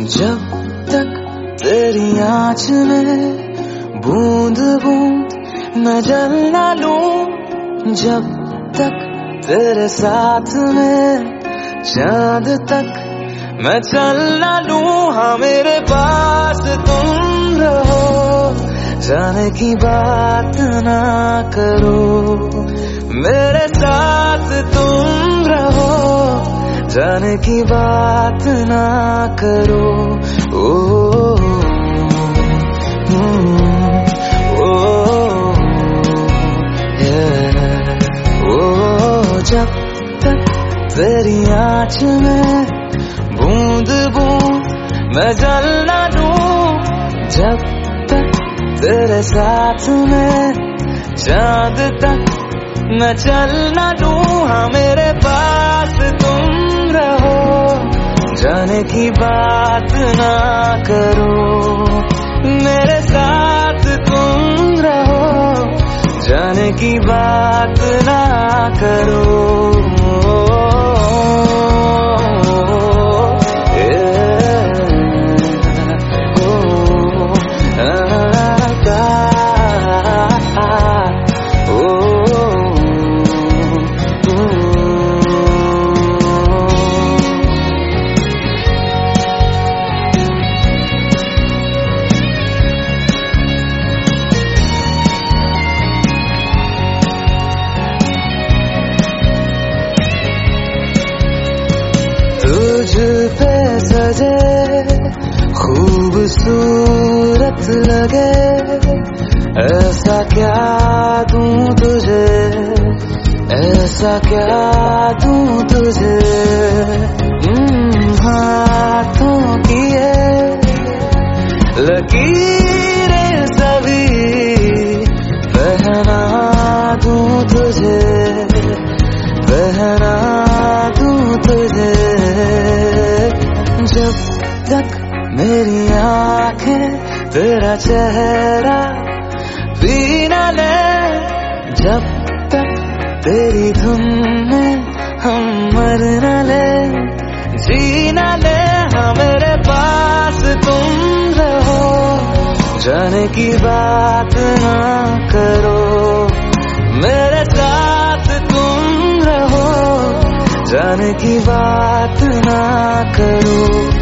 जब तक तेरी आँच में बूंद बूंद मैं जल ना लूं, जब तक तेरे साथ में चांद तक मैं चल ना लूं। हाँ मेरे पास तुम रहो, जाने की बात ना करो, मेरे साथ तुम रहो, जाने की बात ना करो। ओ जब तक तेरी आँच में बूंद बूंद मैं जल ना लूं, जब तक तेरे साथ में चांद तक मैं चल ना लूं। हाँ मेरे पास तुम रहो, जाने की बात ना करो, मेरे साथ तुम रहो, जाने की बात ना करो। तुझ पे सजे खूबसूरत लगे, ऐसा क्या दूं तुझे, ऐसा क्या दूं तुझे। हाथों की ये लकीरें सभी पहना दूं तुझे, पहना दूं तुझे। जब तक मेरी आंखें तेरा चेहरा पी ना ले, जब तक तेरी धुन में हम मर ना ले, जी ना ले। हाँ मेरे पास तुम रहो, जाने की बात ना करो, मेरे साथ तुम रहो, जाने की बात ना करो।